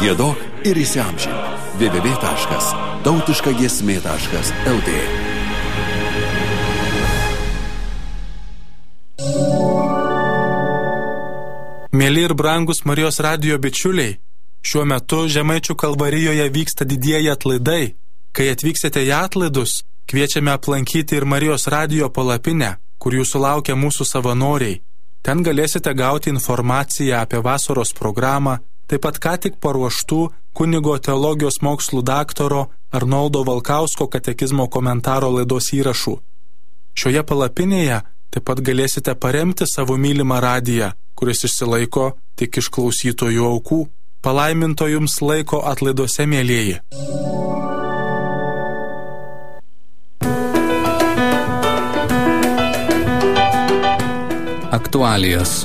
Giedok ir įsiamžink. www.tautiškagiesmė.lt. Mėly ir brangus Marijos radijo bičiuliai, šiuo metu Žemaičių Kalvarijoje vyksta didieji atlaidai. Kai atvyksite į atlaidus, kviečiame aplankyti ir Marijos radijo palapinę, kur jūsų laukia mūsų savanoriai. Ten galėsite gauti informaciją apie vasaros programą, taip pat ką tik paruoštų kunigo teologijos mokslų daktaro Arnoldo Valkausko katekizmo komentaro laidos įrašų. Šioje palapinėje taip pat galėsite paremti savo mylimą radiją, kuris išsilaiko tik iš klausytojų aukų. Palaiminto jums laiko atlaidose, mielieji. Aktualijos.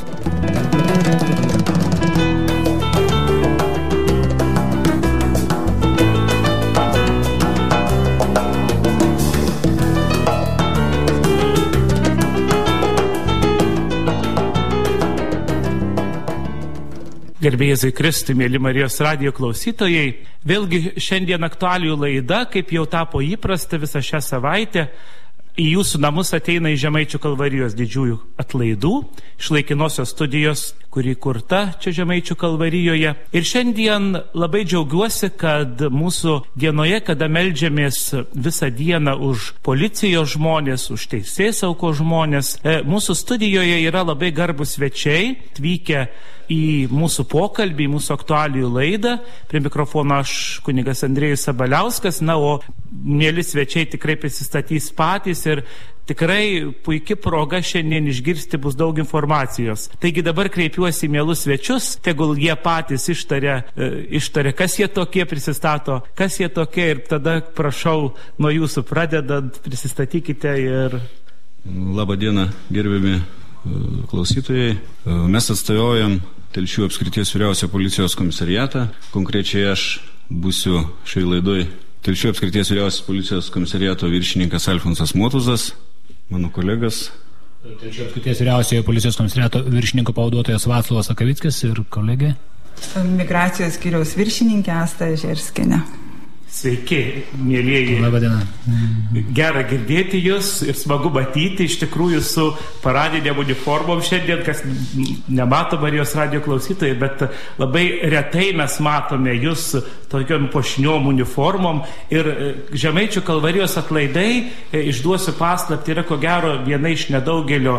Gerbėjai Kristui, mėly Marijos radijo klausytojai, vėlgi šiandien aktualijų laida, kaip jau tapo įprasta visą šią savaitę, į jūsų namus ateina iš Žemaičių Kalvarijos didžiųjų atlaidų, iš laikinosios studijos, kuri kurta čia Žemaičių Kalvarijoje. Ir šiandien labai džiaugiuosi, kad mūsų dienoje, kada meldžiamės visą dieną už policijos žmonės, už teisėsaugos žmonės, mūsų studijoje yra labai garbūs svečiai, atvykę į mūsų pokalbį, į mūsų aktualijų laidą. Prie mikrofono aš kunigas Andrėjus Sabaliauskas, o mėly svečiai tikrai prisistatys patys ir tikrai puikia proga šiandien išgirsti bus daug informacijos. Taigi dabar kreipiuosi į mielus svečius, tegul jie patys ištaria, kas jie tokie, prisistato, kas jie tokie, ir tada prašau nuo jūsų pradedant, prisistatykite ir... Labą dieną, gerbiami klausytojai. Mes atstovaujam Telšių apskrities vyriausiojo policijos komisariatą. Konkrečiai aš būsiu šiai laidoj Telšių apskrities vyriausios policijos komisariato viršininkas Alfonsas Motuzas, mano kolegas. Telšių apskrities vyriausiojo policijos komisariato viršininko pavaduotojas Vaclovas Akavickis ir kolegė. Migracijos skyriaus viršininkė Asta Žerskinė. Sveiki, mėlieji. Labą dieną. Gera girdėti jūs ir smagu matyti iš tikrųjų su paradinėm uniformom šiandien, kas nemato Marijos radijo klausytojai, bet labai retai mes matome jūs tokiom puošniom uniformom. Ir Žemaičių Kalvarijos atlaidai, išduosiu paslaptį, yra ko gero viena iš nedaugelio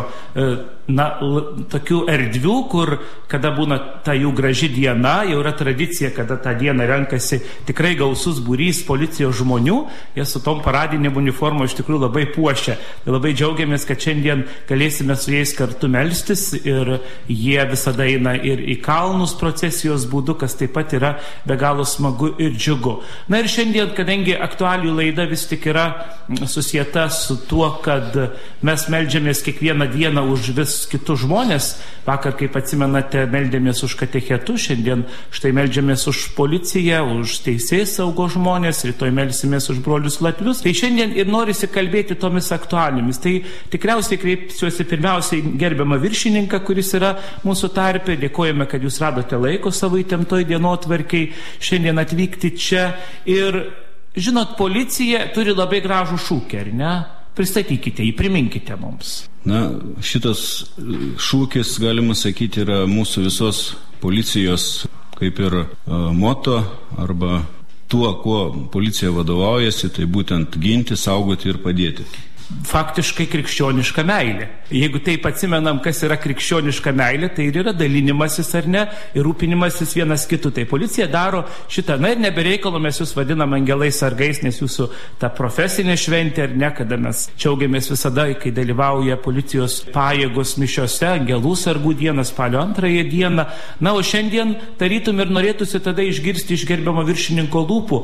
tokių erdvių, kur kada būna ta jų graži diena, jau yra tradicija, kada tą dieną renkasi tikrai gausus būrys policijos žmonių, jie su tom paradinėm uniformom iš tikrųjų labai puošia. Labai džiaugiamės, kad šiandien galėsime su jais kartu melstis, ir jie visada eina ir į kalnus procesijos būdu, kas taip pat yra be galo smagu ir džiugu. Ir šiandien, kadangi aktualijų laida vis tik yra susieta su tuo, kad mes meldžiamės kiekvieną dieną už vis kitus žmonės. Vakar, kaip atsimenate, meldėmės už katechetus, šiandien štai meldžiamės už policiją, už teisėsaugos žmonės, rytoj melsimės už brolius latvius. Tai šiandien ir norisi kalbėti tomis aktualijomis. Tai tikriausiai kreipsiuosi pirmiausiai gerbiamą viršininką, kuris yra mūsų tarpe. Dėkojame, kad jūs radote laiko savo įtemptoj dienotvarkiai šiandien atvykti čia. Ir žinot, policija turi labai gražų šūkį, ar ne? Pristatykite jį, priminkite mums. Šitas šūkis, galima sakyti, yra mūsų visos policijos kaip ir moto, arba tuo, kuo policija vadovaujasi, tai būtent ginti, saugoti ir padėti. Faktiškai krikščioniška meilė. Jeigu taip atsimenam, kas yra krikščioniška meilė, tai ir yra dalinimasis, ar ne, ir rūpinimasis vienas kitu. Tai policija daro šitą. Ir nebereikalo mes jūs vadinam angelais sargais, nes jūsų ta profesinė šventė, ar ne, kada mes džiaugiamės visada, kai dalyvauja policijos pajėgos mišiose, angelų sargų dieną, spalio 2 dieną. O šiandien tarytum ir norėtųsi tada išgirsti iš gerbiamo viršininko lūpų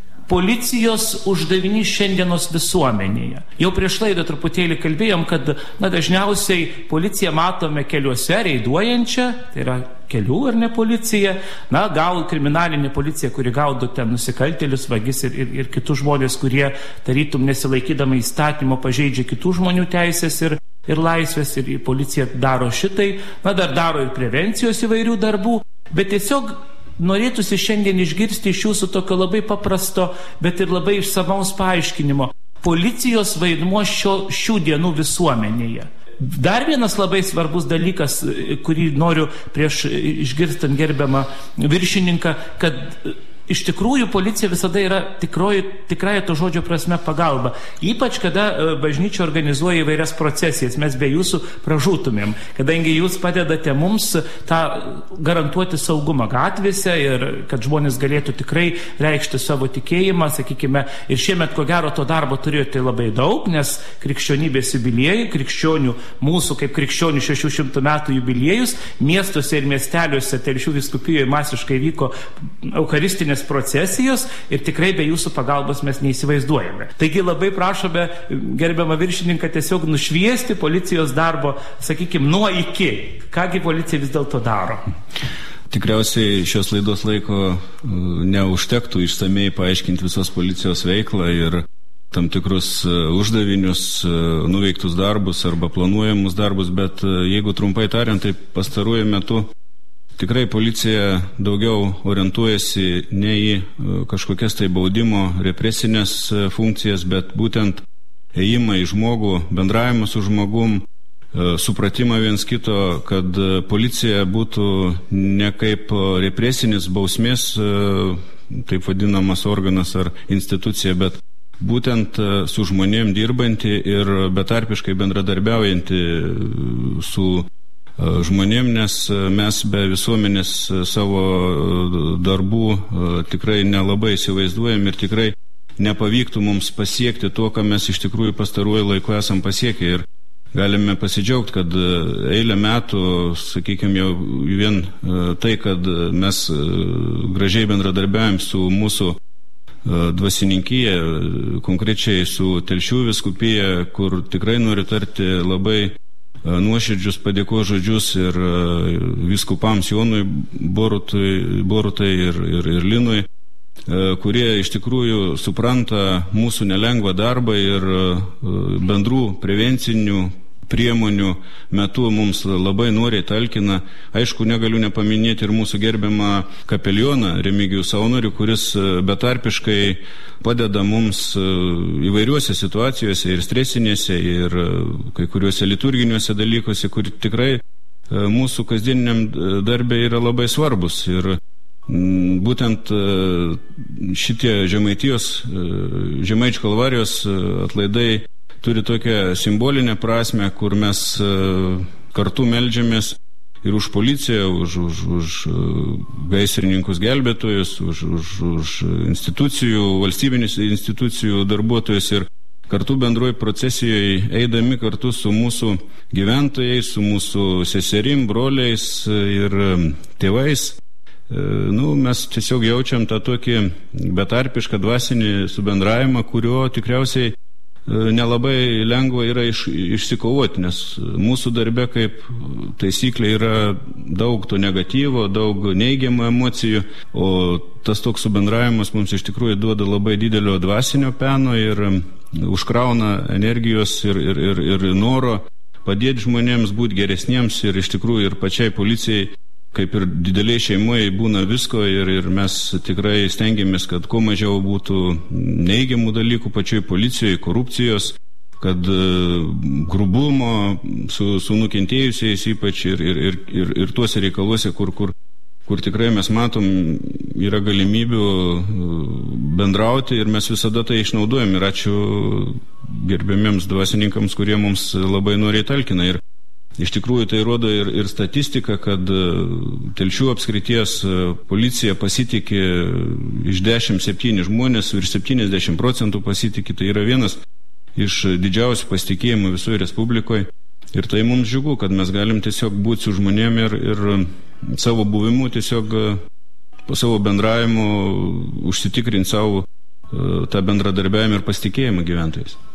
policijos uždavinys šiandienos visuomenėje. Jau prieš laidą truputėlį kalbėjom, kad dažniausiai policiją matome keliuose reiduojančią, tai yra kelių ar ne policija, gal kriminalinė policija, kuri gaudo ten nusikaltėlius, vagis ir kitus žmonės, kurie tarytum nesilaikydama įstatymo pažeidžia kitų žmonių teisės ir laisvės, ir policija daro šitai, dar daro ir prevencijos įvairių darbų, bet tiesiog norėtųsi šiandien išgirsti iš jūsų tokio labai paprasto, bet ir labai išsamaus paaiškinimo. Policijos vaidmuo šių dienų visuomenėje. Dar vienas labai svarbus dalykas, kurį noriu prieš išgirstant gerbiamą viršininką, kad iš tikrųjų policija visada yra tikrąja to žodžio prasme pagalba. Ypač kada bažnyčia organizuoja įvairias procesijas, mes be jūsų pražūtumėm, kadangi jūs padedate mums tą garantuoti saugumą gatvėse ir kad žmonės galėtų tikrai reikšti savo tikėjimą, sakykime, ir šiemet ko gero to darbo turėjote labai daug, nes krikščionybės jubiliejai, krikščionių mūsų kaip krikščionių 600 metų jubiliejus, miestuose ir miesteliuose Telšių vyskupijoje masiškai vyko eucharistinės procesijos ir tikrai be jūsų pagalbos mes neįsivaizduojame. Taigi labai prašome gerbiamą viršininką tiesiog nušviesti policijos darbo, sakykime, nuo iki. Kągi policija vis dėlto daro? Tikriausiai šios laidos laiko neužtektų išsamei paaiškinti visos policijos veiklą ir tam tikrus uždavinius, nuveiktus darbus arba planuojamus darbus, bet jeigu trumpai tariant, tai pastaruoju metu tikrai policija daugiau orientuojasi ne į kažkokias tai baudimo, represinės funkcijas, bet būtent ėjimą į žmogų, bendravimą su žmogum, supratimą viens kito, kad policija būtų ne kaip represinis bausmės, taip vadinamas organas ar institucija, bet būtent su žmonėm dirbanti ir betarpiškai bendradarbiaujanti su žmonėm, nes mes be visuomenės savo darbų tikrai nelabai įsivaizduojam ir tikrai nepavyktų mums pasiekti to, ką mes iš tikrųjų pastaruoju laiku esam pasiekę. Ir galime pasidžiaugti, kad eilę metų, sakykime, jau vien tai, kad mes gražiai bendradarbiavim su mūsų dvasininkyje, konkrečiai su Telšių vyskupija, kur tikrai noriu tarti labai nuoširdžius padėkos žodžius ir vyskupams Jonui Borutai ir Linui, kurie iš tikrųjų supranta mūsų nelengvą darbą ir bendrų prevencinių priemonių metu mums labai noriai talkina. Aišku, negaliu nepaminėti ir mūsų gerbiamą kapelioną Remigijų Saunorių, kuris betarpiškai padeda mums įvairiuose situacijose ir stresinėse, ir kai kuriuose liturginiuose dalykuose, kur tikrai mūsų kasdieniniam darbė yra labai svarbus. Ir būtent šitie Žemaičių Kalvarijos atlaidai turi tokią simbolinę prasme, kur mes kartu meldžiamės ir už policiją, už gaisrininkus gelbėtojus, už institucijų, valstybinės institucijų darbuotojus ir kartu bendroji procesijoje eidami kartu su mūsų gyventojais, su mūsų seserim, broliais ir tėvais. Mes tiesiog jaučiam tą tokį betarpišką dvasinį subendravimą, kurio tikriausiai nelabai lengva yra išsikovoti, nes mūsų darbe kaip taisyklė yra daug to negatyvo, daug neigiamų emocijų, o tas toks subendravimas mums iš tikrųjų duoda labai didelio dvasinio peno ir užkrauna energijos ir noro padėti žmonėms būti geresniems ir iš tikrųjų ir pačiai policijai, kaip ir dideliai šeimoje būna visko ir mes tikrai stengiamės, kad kuo mažiau būtų neigiamų dalykų pačioj policijoje, korupcijos, kad grubumo su nukentėjusiais ypač ir tuose reikaluose, kur tikrai mes matom, yra galimybių bendrauti ir mes visada tai išnaudojam. Ir ačiū gerbiamiems dvasininkams, kurie mums labai noriai talkina. Ir iš tikrųjų tai rodo ir statistika, kad Telšių apskrities policija pasitikė iš 10-7 žmonės, virš 70% pasitikė. Tai yra vienas iš didžiausių pasitikėjimų visoje Respublikoje. Ir tai mums džiugu, kad mes galim tiesiog būti su žmonėm ir savo buvimu tiesiog po savo bendravimu užsitikrinti savo tą bendradarbiavimą ir pasitikėjimą gyventojais.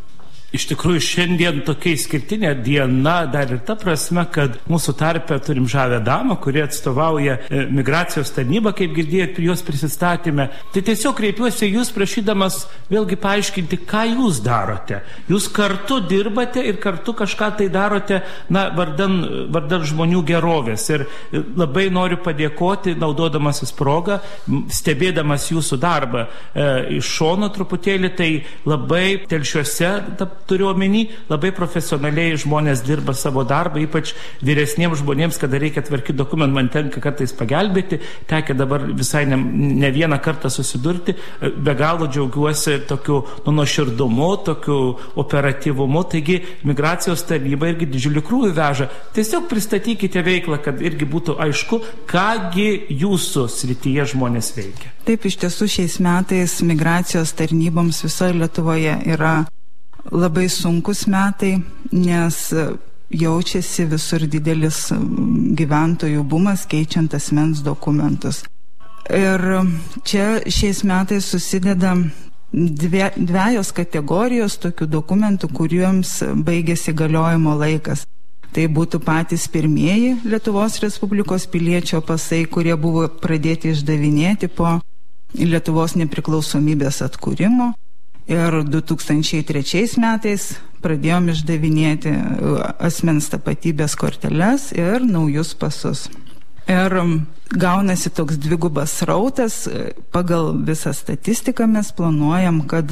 Iš tikrųjų, šiandien tokia išskirtinė diena dar ir ta prasme, kad mūsų tarpe turim žavę damą, kuri atstovauja migracijos tarnybą, kaip girdėjot jos prisistatymę. Tai tiesiog kreipiuosi jūs prašydamas vėlgi paaiškinti, ką jūs darote. Jūs kartu dirbate ir kartu kažką tai darote, vardan žmonių gerovės. Ir labai noriu padėkoti, naudodamasis progą, stebėdamas jūsų darbą iš šono truputėlį, tai labai telšiuose turiu omeny, labai profesionaliai žmonės dirba savo darbą, ypač vyresniems žmonėms, kada reikia tvarkyti dokumentų, man tenka kartais pagelbėti, tekia dabar visai ne vieną kartą susidurti, be galo džiaugiuosi tokiu nuoširdumu, tokiu operatyvumu, taigi migracijos tarnyba irgi didžiulį krūvį veža. Tiesiog pristatykite veiklą, kad irgi būtų aišku, kągi jūsų srityje žmonės veikia. Taip, iš tiesų šiais metais migracijos tarnyboms visoje Lietuvoje yra labai sunkus metai, nes jaučiasi visur didelis gyventojų bumas keičiant asmens dokumentus. Ir čia šiais metais susideda dviejos kategorijos tokių dokumentų, kuriems baigėsi galiojimo laikas. Tai būtų patys pirmieji Lietuvos Respublikos piliečio pasai, kurie buvo pradėti išdavinėti po Lietuvos nepriklausomybės atkūrimo. Ir 2003 metais pradėjom išdavinėti asmens tapatybės korteles ir naujus pasus. Ir gaunasi toks dvigubas srautas. Pagal visą statistiką mes planuojam, kad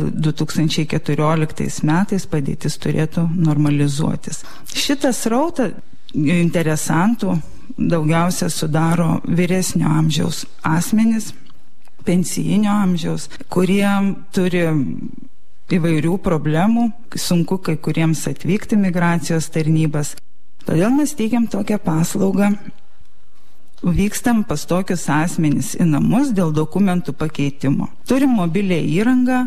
2014 metais padėtis turėtų normalizuotis. Šitą srautą interesantų daugiausia sudaro vyresnio amžiaus asmenys, pensijinio amžiaus, kurie turi įvairių problemų, sunku kai kuriems atvykti migracijos tarnybas. Todėl mes teikiam tokią paslaugą. Vykstam pas tokius asmenys į namus dėl dokumentų pakeitimo. Turim mobilią įrangą,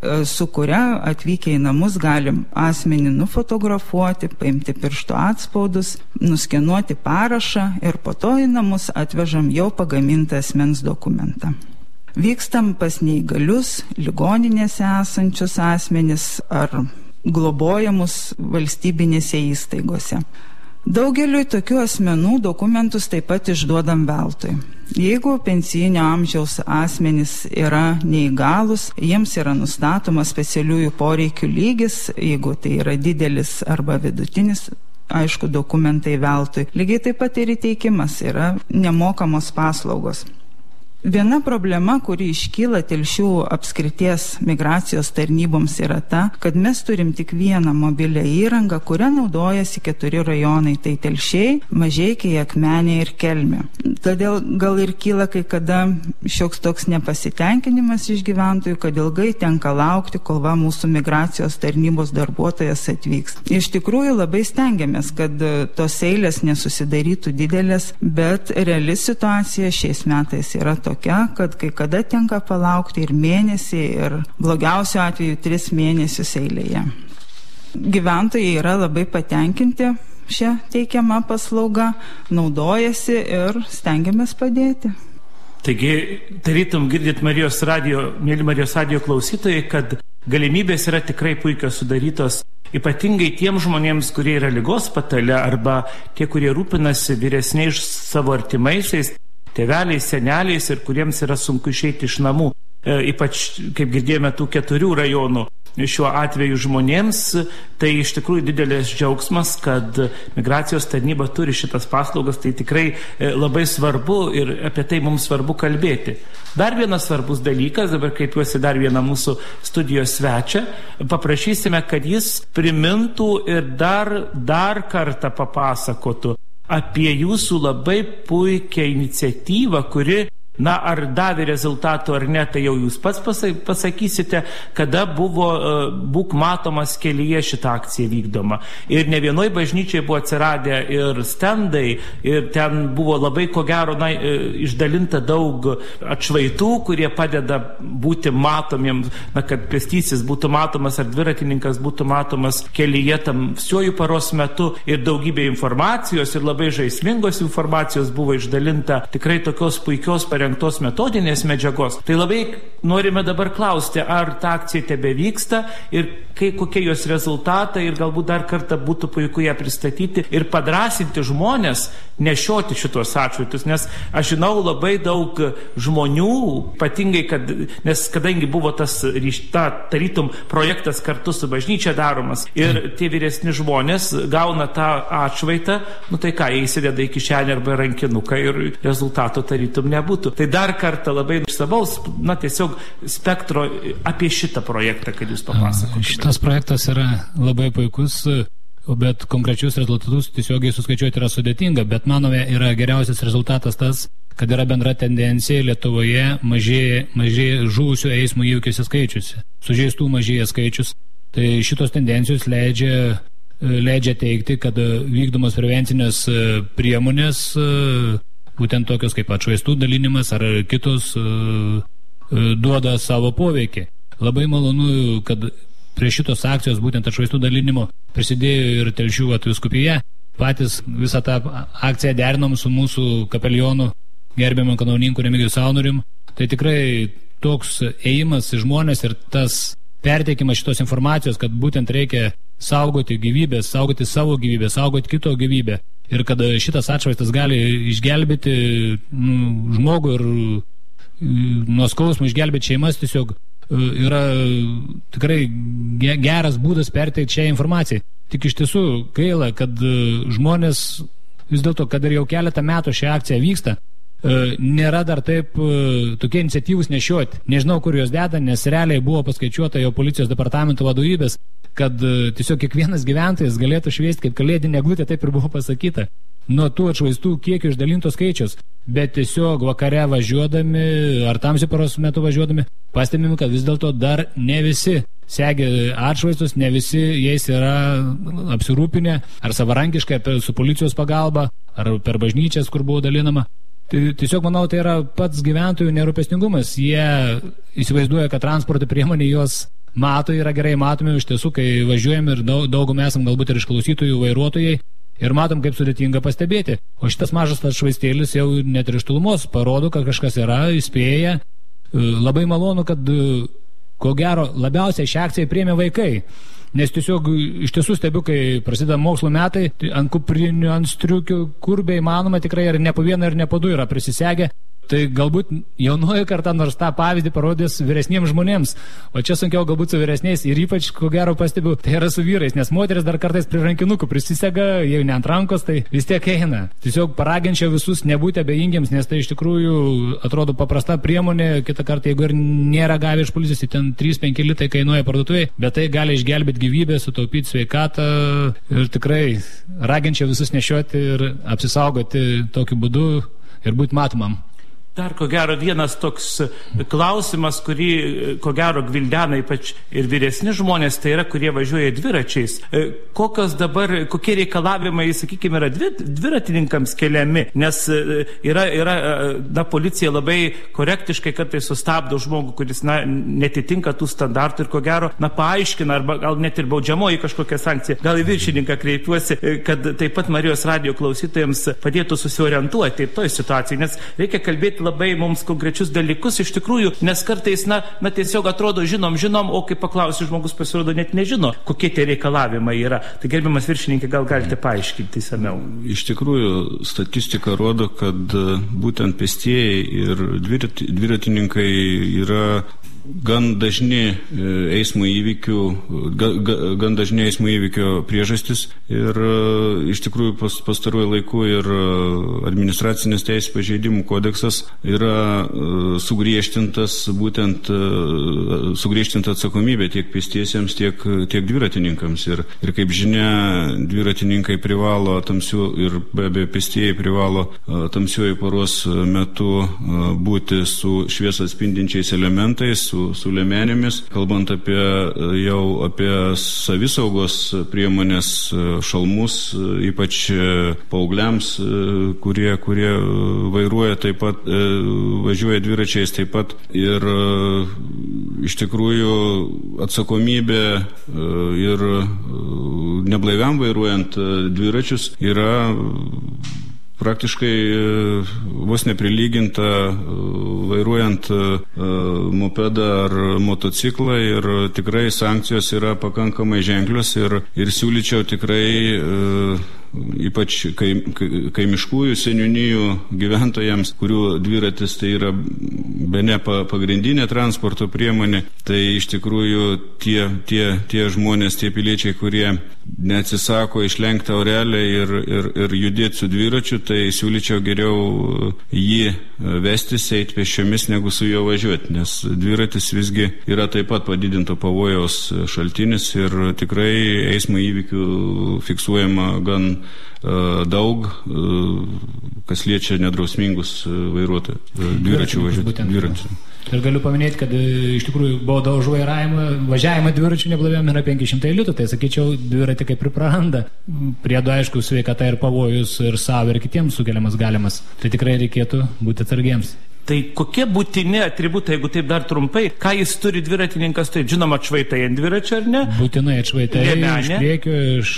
su kuria atvykę į namus galim asmenį nufotografuoti, paimti piršto atspaudus, nuskenuoti parašą ir po to į namus atvežam jau pagamintą asmens dokumentą. Vykstam pas neįgalius, ligoninėse esančius asmenis ar globojamus valstybinėse įstaigose. Daugeliui tokių asmenų dokumentus taip pat išduodam veltui. Jeigu pensijinio amžiaus asmenys yra neįgalus, jiems yra nustatomas specialiųjų poreikių lygis, jeigu tai yra didelis arba vidutinis, aišku, dokumentai veltui. Lygiai taip pat ir įteikimas yra nemokamos paslaugos. Viena problema, kuri iškyla Telšių apskrities migracijos tarnyboms, yra ta, kad mes turim tik vieną mobilią įrangą, kurią naudojasi 4 rajonai, tai Telšiai, Mažeikiai, Akmenė ir Kelmė. Todėl gal ir kyla kai kada šioks toks nepasitenkinimas iš gyventojų, kad ilgai tenka laukti, kol mūsų migracijos tarnybos darbuotojas atvyks. Iš tikrųjų labai stengiamės, kad tos eilės nesusidarytų didelės, bet reali situacija šiais metais yra tokia, kad kai kada tenka palaukti ir mėnesį, ir blogiausiu atveju 3 mėnesius eilėje. Gyventojai yra labai patenkinti šią teikiamą paslaugą, naudojasi ir stengiamės padėti. Taigi, tarytum girdit Marijos radio, mėly Marijos radio klausytojai, kad galimybės yra tikrai puikios sudarytos, ypatingai tiem žmonėms, kurie yra ligos patale arba tie, kurie rūpinasi vyresniais savo artimaisiais, tėveliais, seneliais ir kuriems yra sunku išeiti iš namų, ypač, kaip girdėjome, tų 4 rajonų. Šiuo atveju žmonėms tai iš tikrųjų didelis džiaugsmas, kad migracijos tarnyba turi šitas paslaugas, tai tikrai labai svarbu ir apie tai mums svarbu kalbėti. Dar vienas svarbus dalykas, dabar kreipiuosi dar vieną mūsų studijos svečią, paprašysime, kad jis primintų ir dar kartą papasakotų apie jūsų labai puikią iniciatyvą, kuri, ar davė rezultatų ar ne, tai jau jūs pats pasakysite, kada buvo Būk matomas kelyje šitą akciją vykdoma. Ir ne vienoj bažnyčiai buvo atsiradę ir stendai, ir ten buvo labai, ko gero, išdalinta daug atšvaitų, kurie padeda būti matomiems, kad pėstysis būtų matomas ar dviratininkas būtų matomas kelyje tamsiuoju paros metu, ir daugybė informacijos ir labai žaismingos informacijos buvo išdalinta, tikrai tokios puikios parengtos parengtos metodinės medžiagos. Tai labai norime dabar klausti, ar ta akcija tebe vyksta ir kokie jos rezultatai ir galbūt dar kartą būtų puiku ją pristatyti ir padrasinti žmonės nešioti šitos atšvaitus, nes aš žinau labai daug žmonių, ypatingai, nes kadangi buvo tas tarytum projektas kartu su bažnyčia daromas ir tie vyresni žmonės gauna tą atšvaitą, tai ką, jie įsideda į kišenę arba rankinuką ir rezultato tarytum nebūtų. Tai dar kartą labai išsamaus, tiesiog spektro apie šitą projektą, kad jūs papasakotumėte. Šitas projektas yra labai puikus, bet konkrečius rezultatus tiesiogiai suskaičiuoti yra sudėtinga, bet manome yra geriausias rezultatas tas, kad yra bendra tendencija Lietuvoje mažėja žuvusių eismo įvykiuose skaičiuose, sužeistų mažėja skaičius. Tai šitos tendencijos leidžia teigti, kad vykdomos prevencinės priemonės, būtent tokios kaip atšvaistų dalinimas ar kitos, duoda savo poveikį. Labai malonu, kad prie šitos akcijos, būtent atšvaistų dalinimo, prisidėjo ir Telšių vyskupija. Patys visą tą akciją derinom su mūsų kapelionu, gerbiamu kanauninku Remigijus Saunorium. Tai tikrai toks ėjimas į žmonės ir tas perteikimas šitos informacijos, kad būtent reikia saugoti gyvybės, saugoti savo gyvybę, saugoti kito gyvybę. Ir kad šitas atšvaistas gali išgelbėti žmogų ir nuo skausmo išgelbėti šeimas, tiesiog yra tikrai geras būdas perteikti šią informaciją. Tik iš tiesų gaila, kad žmonės vis dėlto, kad ir jau keletą metų šią akciją vyksta, nėra dar taip tokie iniciatyvus nešioti. Nežinau, kur jos deda, nes realiai buvo paskaičiuota jo policijos departamento vadovybės, kad tiesiog kiekvienas gyventojas galėtų šviesti kaip kalėdinė eglutė, taip ir buvo pasakyta, nuo tų atšvaistų kiekio išdalintos skaičius. Bet tiesiog vakare važiuodami ar tamsiu paros metu važiuodami pastebime, kad vis dėlto dar ne visi segė atšvaistus, ne visi jais yra apsirūpinę ar savarankiškai su policijos pagalba ar per bažnyčias, kur buvo dalinama. Tiesiog, manau, tai yra pats gyventojų nerūpestingumas. Jie įsivaizduoja, kad transporto priemonė juos mato, yra gerai matomi iš tiesų, kai važiuojam ir daugum esam galbūt ir išklausytojų vairuotojai ir matom, kaip sudėtinga pastebėti. O šitas mažas atšvaistėlis jau net ir iš tolumos parodo, kad kažkas yra, įspėja. Labai malonu, kad ko gero labiausiai šią akciją priėmė vaikai. Nes tiesiog iš tiesų stebiu, kai prasideda mokslo metai, tai ant kuprinių, ant striukių, kur be įmanoma tikrai ir ne po vieną ir ne po du yra prisisegę. Tai galbūt jaunoji karta nors tą pavyzdį parodys vyresniems žmonėms, o čia sunkiau galbūt su vyresniais ir ypač, ko gero pastebiu, tai yra su vyrais, nes moteris dar kartais prie rankinukų prisisega, jei ne ant rankos, tai vis tiek eina. Tiesiog paraginčiau visus nebūti abejingiems, nes tai iš tikrųjų atrodo paprasta priemonė, kitą kartą, jeigu ir nėra gavę iš policijos, tai ten 3-5 litai kainuoja parduotuvėje, bet tai gali išgelbėti gyvybę, sutaupyti sveikatą ir tikrai raginčiau visus nešioti ir apsisaugoti tokiu būdu ir būti matomam. Dar ko gero vienas toks klausimas, kurį ko gero gvildena ypač ir vyresni žmonės, tai yra, kurie važiuoja dviračiais. Kokie reikalavimai, sakykime, yra dviratininkams keliami, nes yra policija labai korektiškai kartais sustabdo žmogų, kuris netitinka tų standartų ir ko gero paaiškina, arba gal net ir baudžiamoji kažkokia sankcija. Gal į viršininką kreipiuosi, kad taip pat Marijos radijo klausytojams padėtų susiorientuoti toj situacijai, nes reikia kalbėti labai mums konkrečius dalykus iš tikrųjų, nes kartais, tiesiog atrodo žinom, o kai paklausi žmogus pasirodo net nežino, kokie tie reikalavimai yra. Tai gerbiamas viršininkai, gal galite paaiškinti įsamiau? Iš tikrųjų, statistika rodo, kad būtent pėstieji ir dviratininkai yra gan dažni eismo įvykių priežastis ir iš tikrųjų pastaruoju laiku ir administracinės teisės pažeidimų kodeksas yra sugriežtinta atsakomybė tiek pėstiesiems, tiek dviratininkams. Ir kaip žinia, dviratininkai privalo ir be abejo pėstieji privalo tamsiuoju paros metu būti su šviesą atspindinčiais elementais, su liemenėmis. Kalbant apie savisaugos priemonės, šalmus, ypač paaugliams, kurie vairuoja taip pat, važiuoja dviračiais taip pat. Ir iš tikrųjų atsakomybė ir neblaiviam vairuojant dviračius yra praktiškai vos neprilyginta vairuojant mopedą ar motociklą ir tikrai sankcijos yra pakankamai ženklios ir siūlyčiau tikrai ypač kaimiškųjų seniūnijų gyventojams, kurių dviratis tai yra bene pagrindinė transporto priemonė, tai iš tikrųjų tie žmonės, tie piliečiai, kurie neatsisako išlenkti aurelę ir judėti su dviračiu, tai siūlyčiau geriau jį vestis, eiti pėsčiomis, negu su juo važiuoti, nes dviratis visgi yra taip pat padidinto pavojaus šaltinis ir tikrai eismo įvykių fiksuojama gan daug, kas liečia nedrausmingus dviračių važiuoti. Ir galiu paminėti, kad iš tikrųjų bauda už važiavimą dviračių neblaivėm yra 500 litų, tai sakyčiau, dviratį kaip ir praranda. Priedo aišku, sveikata ir pavojus ir savo ir kitiems sukeliamas galimas. Tai tikrai reikėtų būti atsargiems. Tai kokie būtini atributai, jeigu taip dar trumpai, ką jis turi dviratininkas, tai žinoma atšvaitai ant dviračio, ar ne? Būtinai atšvaitai iš priekio, iš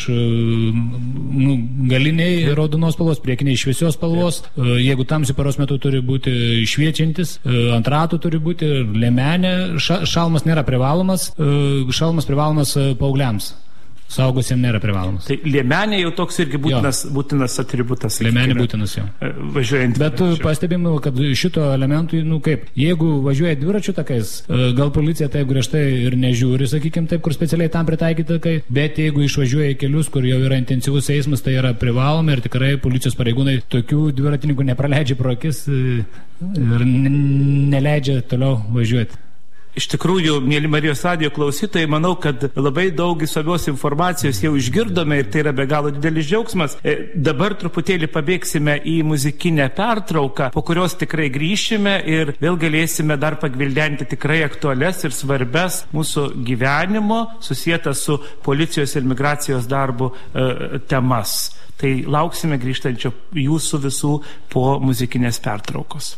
galiniai raudonos spalvos, priekiniai šviesios spalvos. Jeigu tamsiu paros metu turi būti šviečiantis, ant ratų turi būti liemenė, šalmas nėra privalomas, šalmas privalomas paaugliams. Saugusiem nėra privalomas. Tai liemenė jau toks irgi būtinas atributas. Liemenė būtinas jau. Važiuojant. Bet pastebim, kad šito elementų, jeigu važiuoja dviračių takais, gal policija taip griežtai ir nežiūri, sakykim, taip, kur specialiai tam pritaikyti takai, bet jeigu išvažiuoja į kelius, kur jau yra intensyvus eismas, tai yra privaloma ir tikrai policijos pareigūnai tokių dviratininkų nepraleidžia pro akis ir neleidžia toliau važiuoti. Iš tikrųjų, mėly Marijos radijo klausytojai, manau, kad labai daug svarbios informacijos jau išgirdome ir tai yra be galo didelis džiaugsmas. Dabar truputėlį pabėgsime į muzikinę pertrauką, po kurios tikrai grįšime ir vėl galėsime dar pagvildenti tikrai aktualias ir svarbes mūsų gyvenimo, susietas su policijos ir migracijos darbu temas. Tai lauksime grįžtančio jūsų visų po muzikinės pertraukos.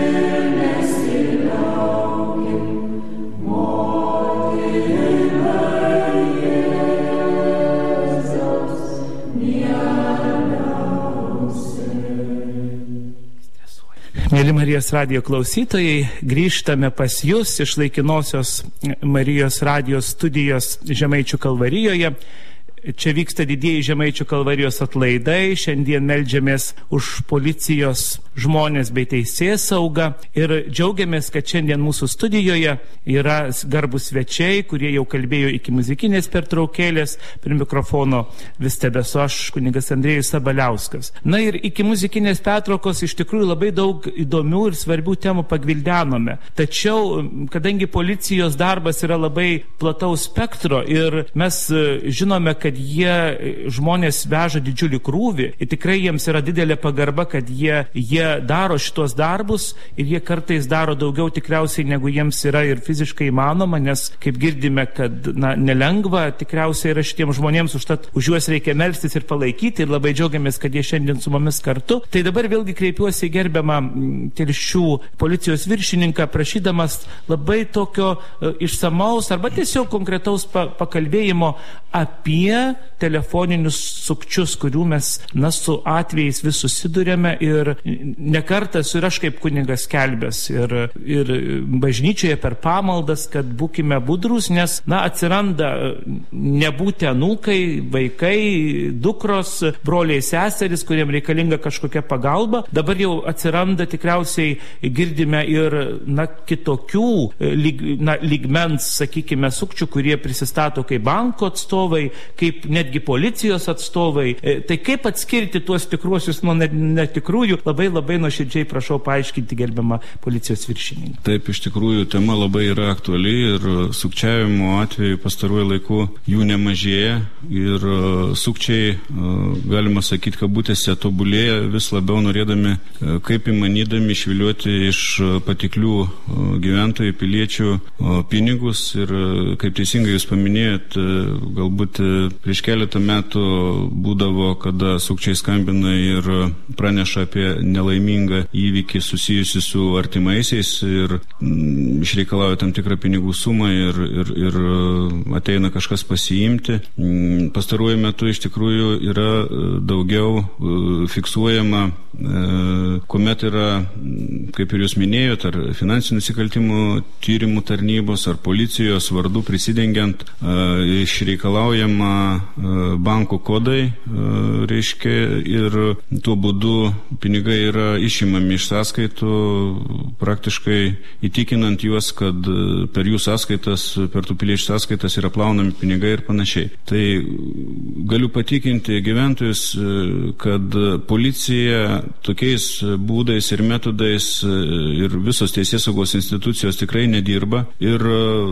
Mėly Marijos radijo klausytojai, grįžtame pas jūs iš laikinosios Marijos radijos studijos Žemaičių Kalvarijoje. Čia vyksta didieji Žemaičių Kalvarijos atlaidai. Šiandien meldžiamės už policijos žmonės bei teisėsaugą ir džiaugiamės, kad šiandien mūsų studijoje yra garbūs svečiai, kurie jau kalbėjo iki muzikinės pertraukėlės. Prie mikrofono vis tebesu aš, kunigas Andrėjus Sabaliauskas. Na ir iki muzikinės pertraukos iš tikrųjų labai daug įdomių ir svarbių temų pagvildenome. Tačiau, kadangi policijos darbas yra labai plataus spektro ir mes žinome, kad jie žmonės veža didžiulį krūvį ir tikrai jiems yra didelė pagarba, kad jie daro šitos darbus ir jie kartais daro daugiau tikriausiai negu jiems yra ir fiziškai įmanoma, nes kaip girdime, kad nelengva tikriausiai yra šitiems žmonėms, užtat už juos reikia melstis ir palaikyti ir labai džiaugiamės, kad jie šiandien su mumis kartu. Tai dabar vėlgi kreipiuosi į gerbiamą Telšių policijos viršininką, prašydamas labai tokio išsamaus arba tiesiog konkretaus pakalbėjimo apie telefoninius sukčius, kurių mes su atvejais vis susidurėme ir nekartą esu ir aš kaip kunigas skelbęs ir bažnyčioje per pamaldas, kad būkime budrus, nes atsiranda nebūti anūkai, vaikai, dukros, broliai, seserys, kuriem reikalinga kažkokia pagalba. Dabar jau atsiranda tikriausiai girdime ir kitokių lygmens, sakykime, sukčių, kurie prisistato kaip banko atstovai, kaip netgi policijos atstovai. Tai kaip atskirti tuos tikruosius nuo netikrųjų? Labai nuoširdžiai prašau paaiškinti, gerbiamą policijos viršininką. Taip, iš tikrųjų, tema labai yra aktuali ir sukčiavimo atveju pastaruoju laiku jų nemažėja ir sukčiai, galima sakyti, kabutėse tobulėja vis labiau norėdami, kaip įmanydami išviliuoti iš patiklių gyventojų, piliečių pinigus ir, kaip teisingai jūs paminėjot, galbūt prieš keletą metų būdavo, kada sukčiai skambina ir praneša apie nelaimingą įvykį susijusi su artimaisiais ir išreikalauja tam tikrą pinigų sumą ir ateina kažkas pasiimti. Pastaruoju metu iš tikrųjų yra daugiau fiksuojama, kuomet yra, kaip ir jūs minėjot, ar finansinių nusikaltimų tyrimų tarnybos, ar policijos vardu prisidengiant išreikalaujama banko kodai, reiškia, ir tuo būdu pinigai yra išimami iš sąskaitų, praktiškai įtikinant juos, kad per jų sąskaitas, per tų piliečių sąskaitas yra plaunami pinigai ir panašiai. Tai galiu patikinti gyventojus, kad policija tokiais būdais ir metodais ir visos teisėsaugos institucijos tikrai nedirba ir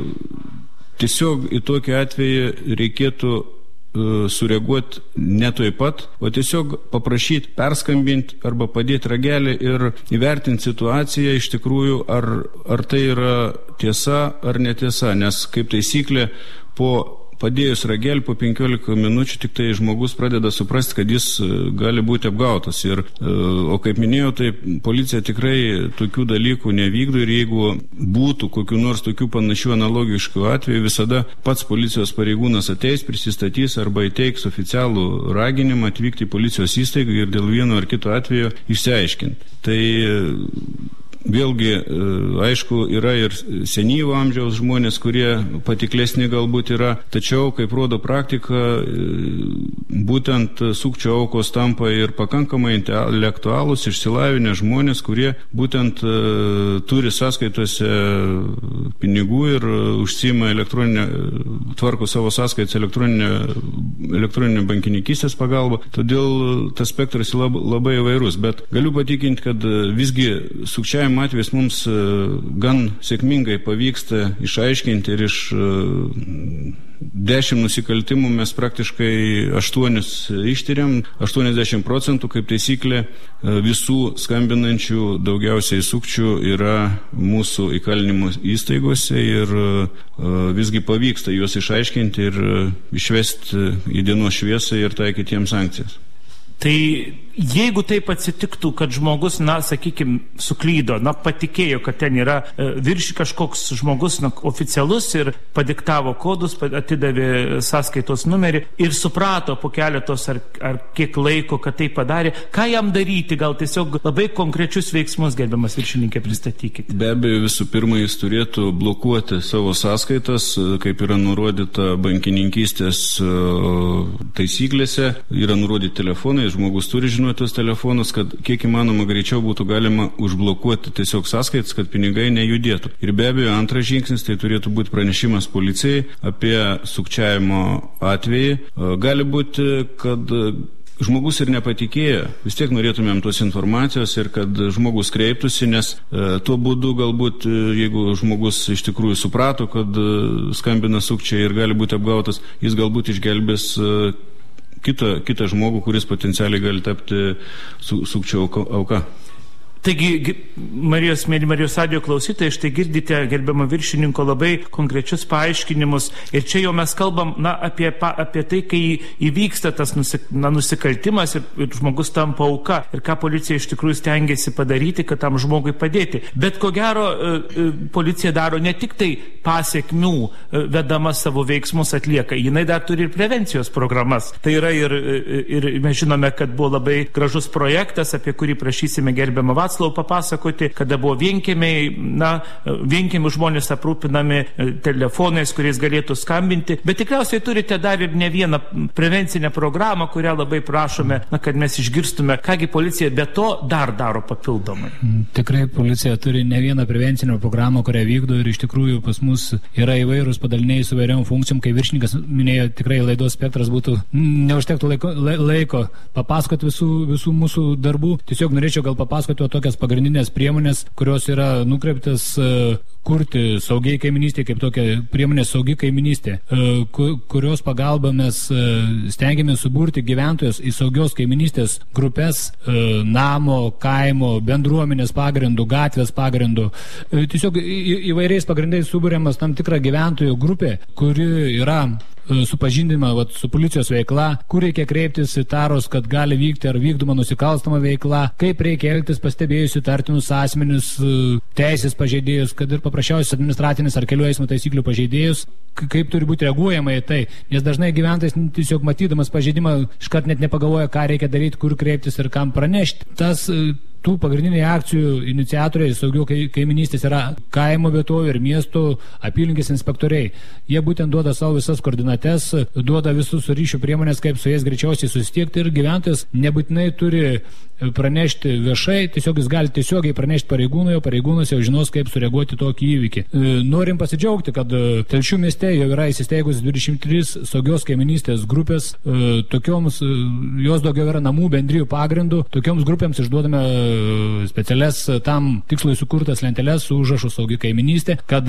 tiesiog į tokį atvejį reikėtų sureaguoti ne tuoj pat, o tiesiog paprašyti, perskambinti arba padėti ragelį ir įvertinti situaciją iš tikrųjų, ar tai yra tiesa ar netiesa, nes kaip taisyklė po padėjus ragelį po 15 minučių tik tai žmogus pradeda suprasti, kad jis gali būti apgautas. O kaip minėjau, tai policija tikrai tokių dalykų nevykdo ir jeigu būtų kokių nors tokių panašių analogiškų atvejų, visada pats policijos pareigūnas ateis, prisistatys arba įteiks oficialų raginimą atvykti į policijos įstaigą ir dėl vieno ar kito atvejo išsiaiškinti. Tai vėlgi, aišku, yra ir senyvo amžiaus žmonės, kurie patiklesni galbūt yra, tačiau, kaip rodo praktika, būtent sukčių aukos tampa ir pakankamai intelektualūs, išsilavinę žmonės, kurie būtent turi sąskaitose pinigų ir užsiima tvarko savo sąskaitas elektroninio bankininkystės pagalba. Todėl tas spektras labai įvairus, bet galiu patikinti, kad visgi sukčiavimo atvejais mums gan sėkmingai pavyksta išaiškinti ir iš 10 nusikaltimų mes praktiškai 8 ištiriam, 80% kaip taisyklė visų skambinančių daugiausiai sukčių yra mūsų įkalinimo įstaigose ir visgi pavyksta juos išaiškinti ir išvesti į dienos šviesą ir taikyti jiems sankcijas. Tai jeigu taip atsitiktų, kad žmogus, sakykime, suklydo, patikėjo, kad ten yra kažkoks žmogus oficialus ir padiktavo kodus, atidavė sąskaitos numerį ir suprato po keletos ar kiek laiko, kad tai padarė, ką jam daryti, gal tiesiog labai konkrečius veiksmus, gerbiamas viršininkė, pristatykite. Be abejo, visų pirma, jis turėtų blokuoti savo sąskaitas, kaip yra nurodyta bankininkystės taisyklėse, yra nurodyti telefonai, žmogus turi žinoti tos telefonus, kad kiek įmanoma greičiau būtų galima užblokuoti tiesiog sąskaitas, kad pinigai nejudėtų. Ir be abejo, antras žingsnis tai turėtų būti pranešimas policijai apie sukčiavimo atvejį. Gali būti, kad žmogus ir nepatikėjo, vis tiek norėtumėm tos informacijos ir kad žmogus kreiptųsi, nes tuo būdu galbūt, jeigu žmogus iš tikrųjų suprato, kad skambina sukčiai ir gali būti apgautas, jis galbūt išgelbės kitą žmogų, kuris potencialiai gali tapti sukčio auka. Taigi, Marijos radijo klausytojai, štai girdite gerbiamo viršininko labai konkrečius paaiškinimus ir čia jau mes kalbam apie tai, kai įvyksta tas nusikaltimas ir žmogus tampa auka ir ką policija iš tikrųjų stengiasi padaryti, kad tam žmogui padėti. Bet ko gero, policija daro ne tik tai pasiekmių vedama savo veiksmus atlieka, jinai dar turi ir prevencijos programas. Tai yra ir mes žinome, kad buvo labai gražus projektas, apie kurį prašysime gerbiamą Vaclovą papasakoti, kada buvo vienkiemiai žmonės aprūpinami telefonais, kuriais galėtų skambinti, bet tikriausiai turite dar ir ne vieną prevencinę programą, kurią labai prašome, kad mes išgirstume, kągi policija be to dar daro papildomai. Tikrai policija turi ne vieną prevencinę programą, kurią vykdo ir iš tikrųjų pas mus yra įvairūs padaliniai su įvairiom funkcijom, kai viršininkas minėjo, tikrai laidos spektras būtų, neužtektų laiko papasakoti visų mūsų darbų. Tiesiog norėčiau gal papasakoti tokias pagrindinės priemonės, kurios yra nukreiptas kurti saugiai kaiminystė, kaip tokia priemonė saugi kaiminystė, kurios pagalba mes stengiamės suburti gyventojus į saugios kaiminystės grupės, namo, kaimo, bendruomenės pagrindų, gatvės pagrindų. Tiesiog įvairiais pagrindais suburiamas tam tikra gyventojų grupė, kuri yra supažindimą su policijos veikla, kur reikia kreiptis įtarus, kad gali vykti ar vykdoma nusikalstama veikla, kaip reikia elgtis pastebėjus įtartinus asmenis, teisės pažeidėjus, kad ir paprasčiausias administratinis ar kelių eismo taisyklių pažeidėjus, kaip turi būti reaguojama į tai, nes dažnai gyventojas tiesiog matydamas pažeidimą iškart net nepagalvoja, ką reikia daryti, kur kreiptis ir kam pranešti. Tų pagrindiniai akcijų iniciatoriai saugiau kaiminystės yra kaimo vietovių ir miestų apylinkės inspektoriai. Jie būtent duoda savo visas koordinates, duoda visus ryšių priemonės, kaip su jais greičiausiai susisiekti ir gyventojas nebūtinai turi pranešti viešai, tiesiog jis gali tiesiogiai pranešti pareigūnui, o pareigūnas jau žinos, kaip sureaguoti tokį įvykį. Norim pasidžiaugti, kad Telšių mieste jau yra įsisteigus 23 saugios kaiminystės grupės, tokioms, jos daugiau yra namų bendrijų pagrindų, tokioms grupėms išduodame specialias tam tikslui sukurtas lenteles su užrašu saugi kaiminystė, kad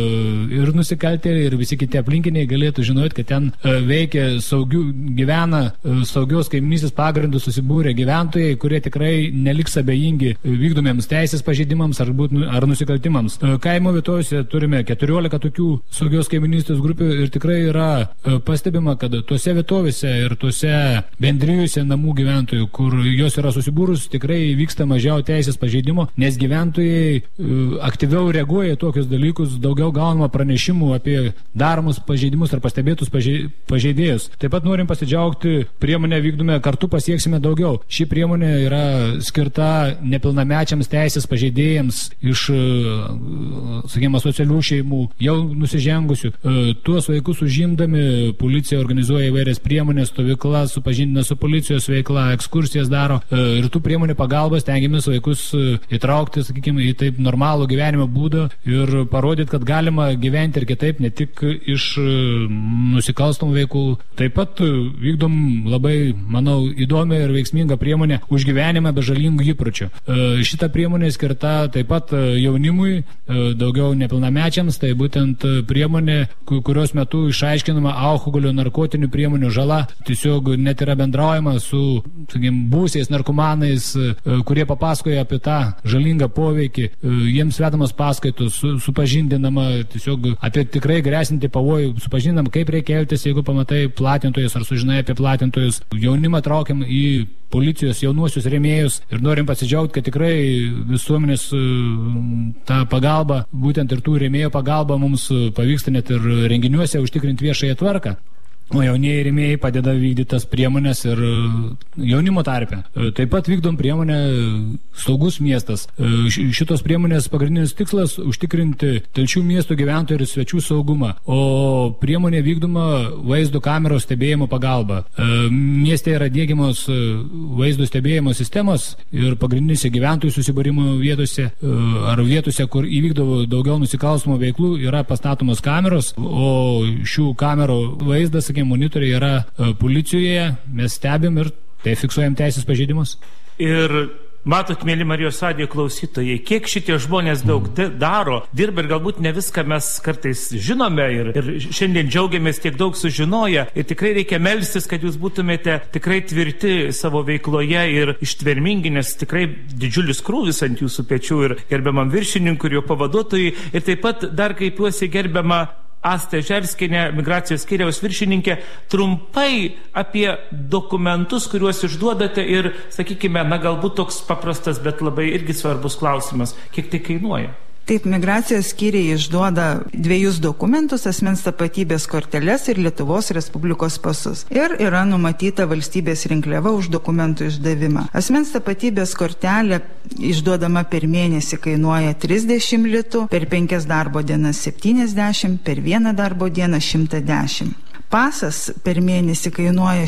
ir nusikaltėliai, ir visi kiti aplinkiniai galėtų žinoti, kad ten veikia gyvena saugios kaiminystės pagrindų susibūrę gyventojai, kurie tikrai neliks abejingi vykdomiems teisės pažeidimams ar nusikaltimams. Kaimo vietovėse turime 14 tokių saugios kaiminystės grupių ir tikrai yra pastebima, kad tuose vietovėse ir tuose bendrijose namų gyventojų, kur jos yra susibūrus, tikrai vyksta mažiau teisės pažeidimo, nes gyventojai aktyviau reaguoja tokius dalykus, daugiau gaunama pranešimų apie daromus pažeidimus ar pastebėtus pažeidėjus. Taip pat norim pasidžiaugti priemonę vykdome kartu pasieksime daugiau. Ši priemonė yra skirta nepilnamečiams teisės pažeidėjams iš, sakykime, socialių šeimų, jau nusižengusių. Tuos vaikus užimdami policija organizuoja įvairias priemonės, stovyklas, supažindina su policijos veikla, ekskursijas daro ir tų priemonių pagalbos stengiamės vaikus įtraukti, sakykime, į taip normalų gyvenimo būdą ir parodyti, kad galima gyventi ir kitaip, ne tik iš nusikalstamų veikų. Taip pat vykdom labai, manau, įdomią ir veiksmingą priemonę už gyvenimą be žalingų įpročių. Šita priemonė skirta taip pat jaunimui, daugiau nepilnamečiams, tai būtent priemonė, kurios metu išaiškinama alkoholio narkotinių priemonių žala. Tiesiog net yra bendraujama su, sakykime, būsiais narkomanais, kurie papasakoja apie tą žalingą poveikį, jiems vedamas paskaitos, supažindinama tiesiog apie tikrai grėsinti pavojų, supažindinam, kaip reikia elgtis, jeigu pamatai platintojus ar sužinai apie platintojus. Jaunimą traukiam į policijos jaunuosius rėmėjus ir norim pasidžiaugti, kad tikrai visuomenės ta pagalba, būtent ir tų rėmėjų pagalba mums pavyksta net ir renginiuose užtikrinti viešąją tvarką. O jaunieji rėmėjai padeda vykdyti tas priemonės ir jaunimo tarpe. Taip pat vykdom priemonę saugus miestas. Šitos priemonės pagrindinis tikslas – užtikrinti Telšių miesto gyventojų ir svečių saugumą. O priemonė vykdoma vaizdo kameros stebėjimo pagalba. Mieste yra diegiamos vaizdo stebėjimo sistemos ir pagrindinėse gyventojų susibūrimo vietose ar vietose, kur įvykdavo daugiau nusikalstamų veiklų, yra pastatomos kameros, o šių kamerų vaizdas, monitoriai yra policijoje, mes stebim ir tai fiksuojam teisės pažeidimus. Ir matot, mėly Marijos radijo klausytojai, kiek šitie žmonės daug daro, dirba ir galbūt ne viską mes kartais žinome ir šiandien džiaugiamės tiek daug sužinoję ir tikrai reikia melstis, kad jūs būtumėte tikrai tvirti savo veikloje ir ištvermingi, nes tikrai didžiulis krūvis ant jūsų pečių ir gerbiamam viršininkui ir jo pavaduotojui ir taip pat dar kreipiuosi gerbiamą Asta Želskienė, migracijos skyriaus viršininkė, trumpai apie dokumentus, kuriuos išduodate ir, sakykime, galbūt toks paprastas, bet labai irgi svarbus klausimas, kiek tai kainuoja? Taip, migracijos skyriai išduoda 2 dokumentus, asmens tapatybės korteles ir Lietuvos Respublikos pasus. Ir yra numatyta valstybės rinkliava už dokumentų išdavimą. Asmens tapatybės kortelė išduodama per mėnesį kainuoja 30 litų, per 5 darbo dienas 70, per 1 darbo dieną 110. Pasas per mėnesį kainuoja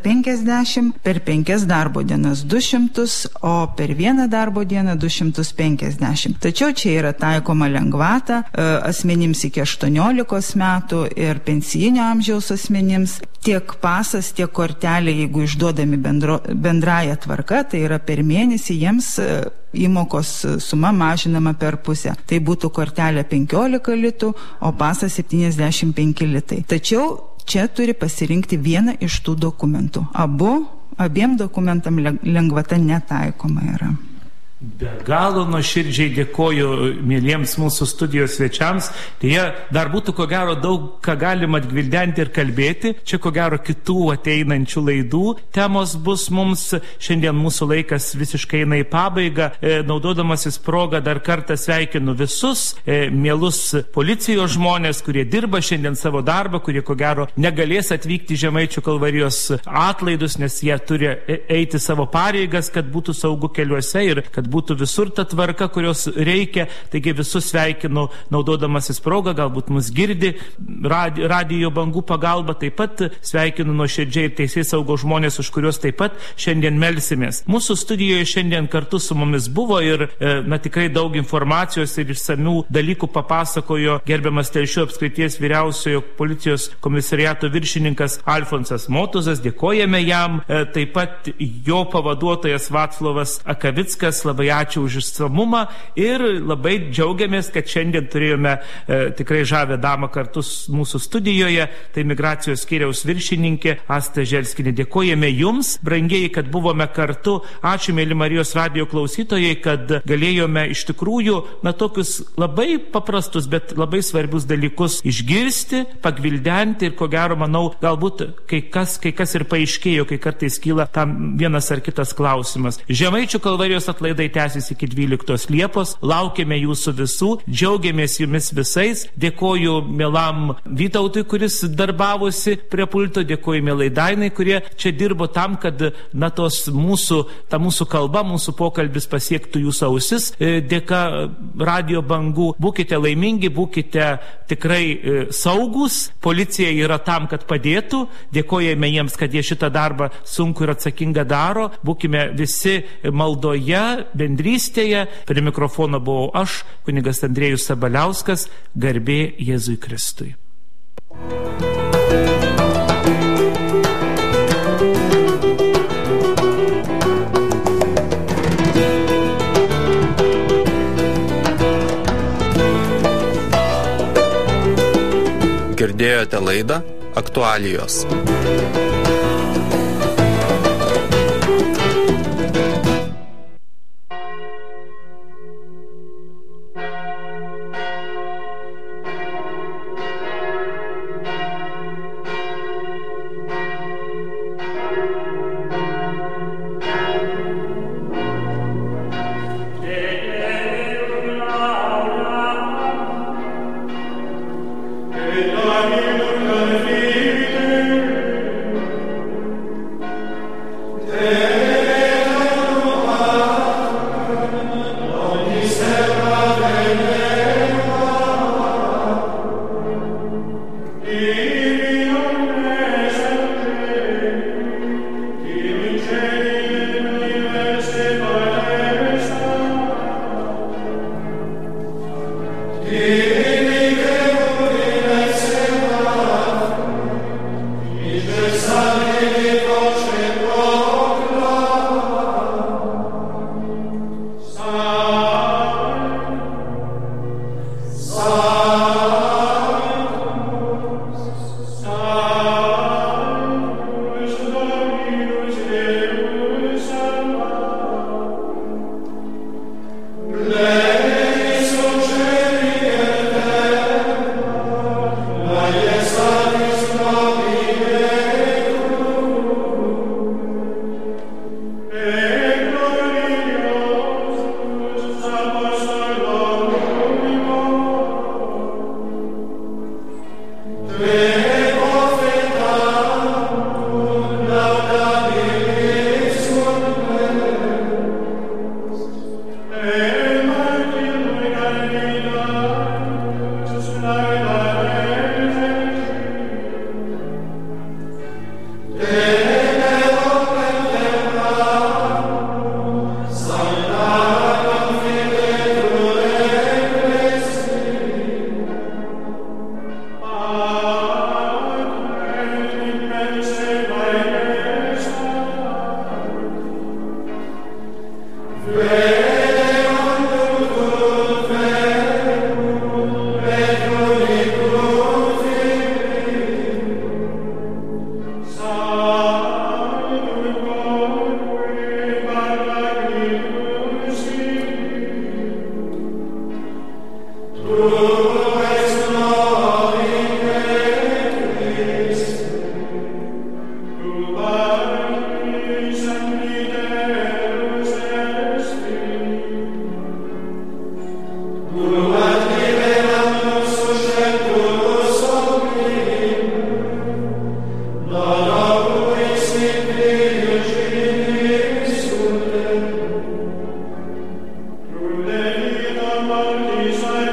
150, per 5 darbo dienas 200, o per 1 darbo dieną 250. Tačiau čia yra taikoma lengvata asmenims iki 18 metų ir pensijinio amžiaus asmenims. Tiek pasas, tiek kortelė, jeigu išduodami bendraja tvarka, tai yra per mėnesį, jiems įmokos suma mažinama per pusę. Tai būtų kortelė 15 litų, o pasas 75 litai. Tačiau čia turi pasirinkti vieną iš tų dokumentų. Abiem dokumentam lengvata netaikoma yra. Be galo nuoširdžiai dėkoju mėliems mūsų studijos svečiams. Tai jie dar būtų ko gero daug ką galima atgvildenti ir kalbėti. Čia ko gero kitų ateinančių laidų temos bus mums. Šiandien mūsų laikas visiškai eina į pabaigą. Naudodamasis progą dar kartą sveikinu visus mielus policijos žmonės, kurie dirba šiandien savo darbą, kurie ko gero negalės atvykti Žemaičių Kalvarijos atlaidus, nes jie turi eiti savo pareigas, kad būtų saugu keliuose ir kad būtų visur ta tvarka, kurios reikia. Taigi visus sveikinu, naudodamasis progą, galbūt mus girdi radijo bangų pagalba. Taip pat sveikinu nuoširdžiai ir teisės saugos žmonės, už kuriuos taip pat šiandien melsimės. Mūsų studijoje šiandien kartu su mumis buvo ir tikrai daug informacijos ir išsamių dalykų papasakojo gerbiamas Telšių apskrities vyriausiojo policijos komisariato viršininkas Alfonsas Motuzas. Dėkojame jam. Taip pat jo pavaduotojas Vaclovas Akavickas. Labai ačiū už išsamumą ir labai džiaugiamės, kad šiandien turėjome tikrai žavę damą kartu mūsų studijoje. Tai migracijos skyriaus viršininkė Asta Želskienė. Dėkojame jums, brangieji, kad buvome kartu. Ačiū, mėly Marijos radijo klausytojai, kad galėjome iš tikrųjų tokius labai paprastus, bet labai svarbius dalykus išgirsti, pagvildenti ir ko gero, manau, galbūt kai kas ir paaiškėjo, kai kartais kyla tam vienas ar kitas klausimas. Žemaičių Kalvarijos atlaidai tęsis iki 12 Liepos. Laukiame jūsų visų, džiaugiamės jumis visais. Dėkoju mielam Vytautui, kuris darbavosi prie pulto, dėkoju mielai Dainai, kurie čia dirbo tam, kad ta mūsų kalba, mūsų pokalbis pasiektų jūsų ausis. Dėka radio bangų. Būkite laimingi, būkite tikrai saugus. Policija yra tam, kad padėtų. Dėkojame jiems, kad jie šitą darbą sunku ir atsakingą daro. Būkime visi maldoje, bendrystėje. Prie mikrofono buvau aš, kunigas Andrėjus Sabaliauskas. Garbė Jėzui Kristui. Girdėjote laidą Aktualijos. Israel